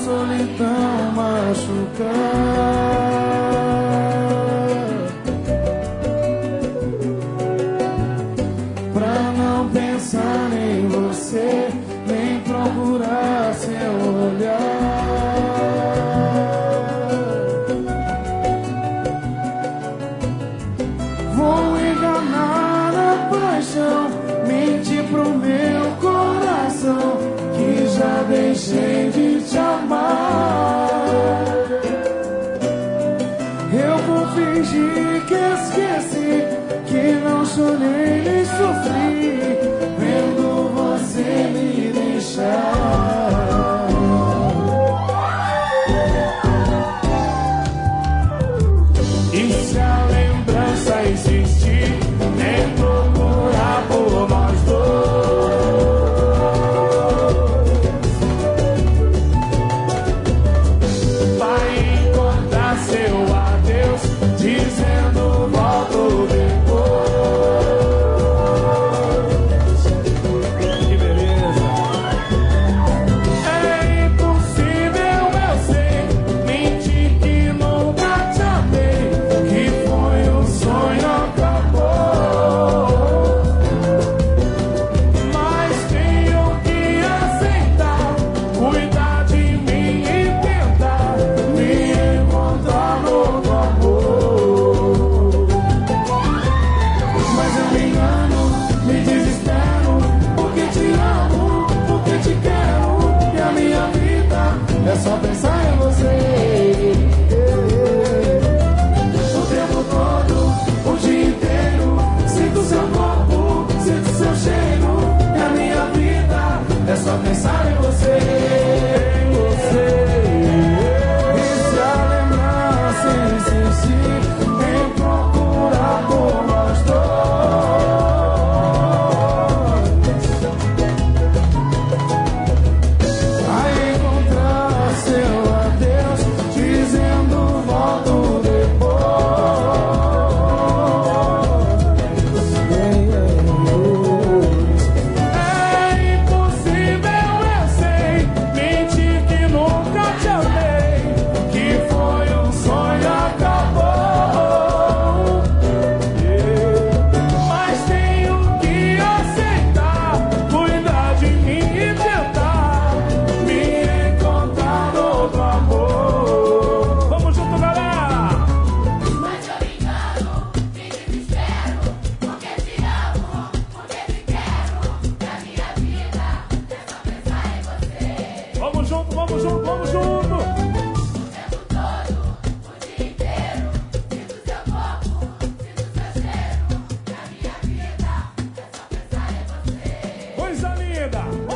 solidão machucar. Pra não pensar em você, nem procurar seu olhar. Vou enganar a paixão, mentir pro meu coração que já deixei de te amar. Eu vou fingir que esqueci, que não chorei nem sofri, vendo você me deixar. E se a lembrança existir, nem procurar por nós dois. Vai encontrar seu adeus, dizendo volto depois. Que beleza! É impossível, eu sei, mentir que nunca te amei, que foi um sonho, acabou. Mas tenho que aceitar, cuidar de mim e tentar me encontrar novo amor. Mas eu me engano, me desespero, porque te amo, porque te quero, e a minha vida é só pensar em você. O tempo todo, o dia inteiro, sinto seu corpo, sinto seu cheiro, e a minha vida é só pensar em você. Em você. E se a lembrança insistir, em procurar por nós dois. Vai encontrar seu adeus, dizendo volto depois. É impossível, eu sei, mentir que nunca te amei, que foi um sonho, acabou. Mas tenho que aceitar, cuidar de mim e tentar me encontrar novo amor. Vamos junto, galera! Mas eu me engano, me desespero, porque te amo, porque te quero, e a minha vida é só pensar em você. Vamos junto, vamos junto, vamos junto! O tempo todo, o dia inteiro, sinto seu corpo, sinto seu cheiro, e a minha vida é só pensar em você. Coisa linda!